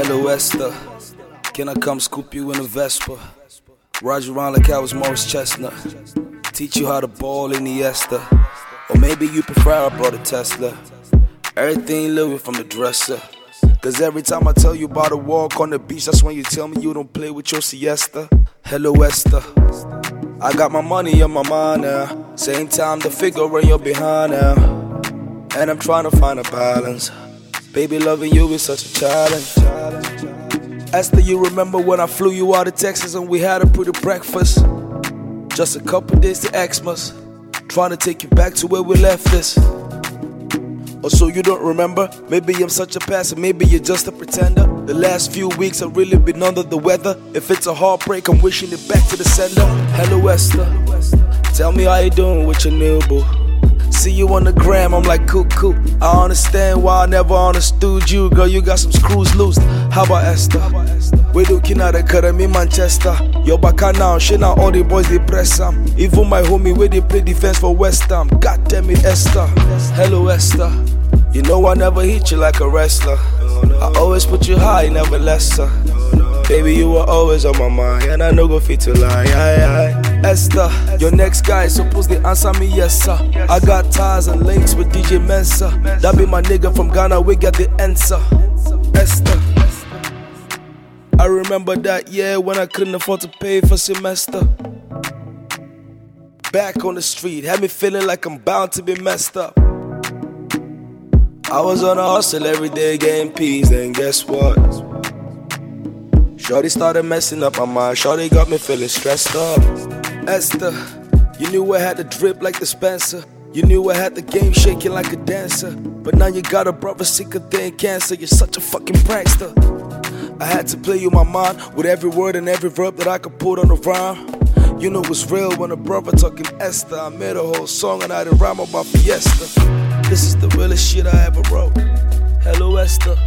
Hello Esther, can I come scoop you in a Vespa? Ride you around like I was Morris Chestnut. Teach you how to ball in the Esther. Or maybe you prefer I brought a Tesla. Everything living from the dresser. Cause every time I tell you about a walk on the beach, that's when you tell me you don't play with your siesta. Hello Esther, I got my money on my mind now. Same time the figure when you're behind now. And I'm trying to find a balance. Baby, loving you is such a challenge. Esther, you remember when I flew you out of Texas and we had a pretty breakfast? Just a couple days to Xmas. Trying to take you back to where we left this. Or so you don't remember? Maybe I'm such a passer, maybe you're just a pretender. The last few weeks I've really been under the weather. If it's a heartbreak, I'm wishing it back to the sender. Hello Esther, tell me how you doing with your new boo. See you on the gram, I'm like cool. I understand why I never understood you. Girl, you got some screws loose. How about Esther? We're looking at academy Manchester. You're back now, shit now all the boys they press am. Even my homie where they play defense for West Ham. God damn it Esther. Hello Esther, you know I never hit you like a wrestler. I always put you high, never lesser. Baby, you were always on my mind, and I no go fit to lie. Esther, your next guy is supposed to answer me yes sir. I got ties and links with DJ Mensa. That be my nigga from Ghana, we got the answer. Esther, I remember that year when I couldn't afford to pay for semester. Back on the street, had me feeling like I'm bound to be messed up. I was on a hustle every day getting peas, then guess what? Shorty started messing up my mind, Shorty got me feeling stressed up. Esther, you knew I had the drip like the Spencer. You knew I had the game shaking like a dancer. But now you got a brother sicker than cancer. You're such a fucking prankster. I had to play you my mind with every word and every verb that I could put on the rhyme. You know it's real when a brother talking Esther. I made a whole song and I had a rhyme about Fiesta. This is the realest shit I ever wrote. Hello Esther.